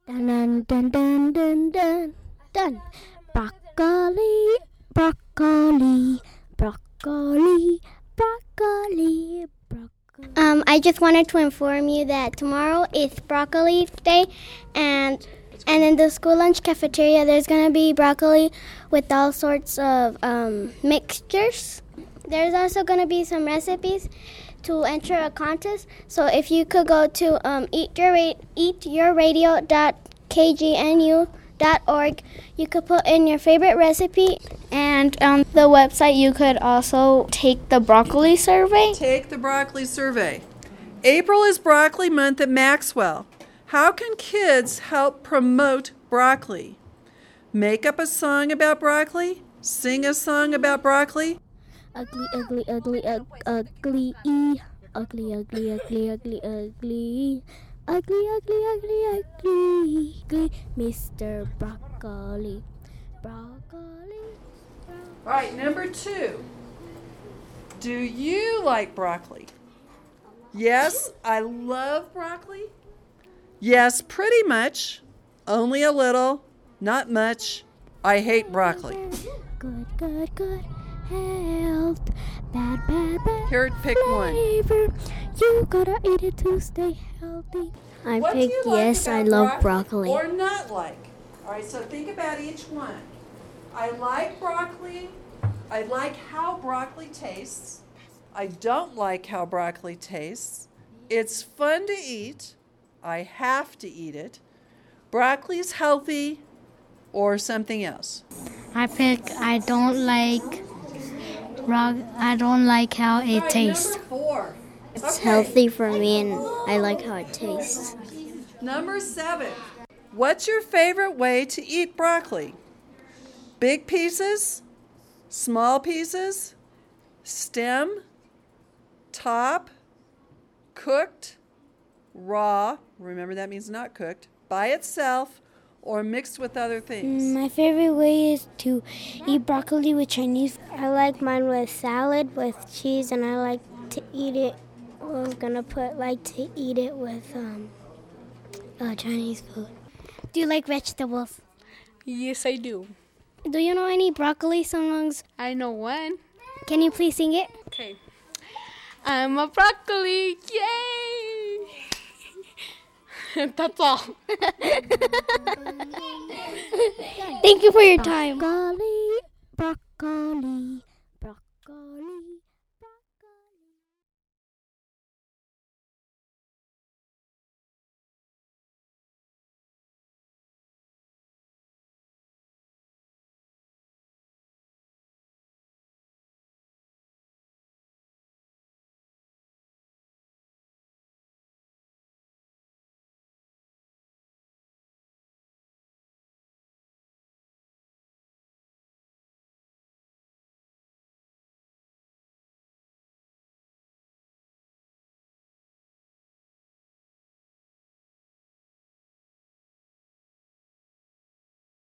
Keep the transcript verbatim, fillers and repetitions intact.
Dun dun dun dun dun dun dun. Broccoli, broccoli, broccoli, broccoli, broccoli. Um, I just wanted to inform you that tomorrow is Broccoli Day, and and in the school lunch cafeteria, there's gonna be broccoli with all sorts of um, mixtures. There's also gonna be some recipes to enter a contest. So if you could go to um, eat your ra- eat your radio dot k g n u dot org, you could put in your favorite recipe, and on the website you could also take the broccoli survey. Take the broccoli survey. April is Broccoli Month at Maxwell. How can kids help promote broccoli? Make up a song about broccoli? Sing a song about broccoli? Ugly, ugly, ugly, ug- ugly, ugly, ugly, ugly, ugly, ugly, ugly, ugly, ugly, ugly, ugly, Mister Broccoli, broccoli. All right, number two. Do you like broccoli? Yes, I love broccoli. Yes, pretty much. Only a little, not much. I hate broccoli. Good, good, good. Health, bad, bad, bad. Here, pick one. Flavor. You gotta eat it to stay healthy. I What do picked you like yes, about I love broccoli. Or not like. All right, so think about each one. I like broccoli. I like how broccoli tastes. I don't like how broccoli tastes. It's fun to eat. I have to eat it. Broccoli's healthy, or something else. I pick I don't like Bro- I don't like how it All right, tastes. number four. It's Okay. healthy for me, and I like how it tastes. Number seven. What's your favorite way to eat broccoli? Big pieces? Small pieces? Stem? Top? Cooked? Raw? Remember that means not cooked. By itself or mixed with other things? My favorite way is to eat broccoli with Chinese. I like mine with salad, with cheese, and I like to eat it. I was gonna put like to eat it with um, uh, Chinese food. Do you like vegetables? Yes, I do. Do you know any broccoli songs? I know one. Can you please sing it? Okay. I'm a broccoli. Yay! That's all. Thank you for your time. Broccoli, broccoli,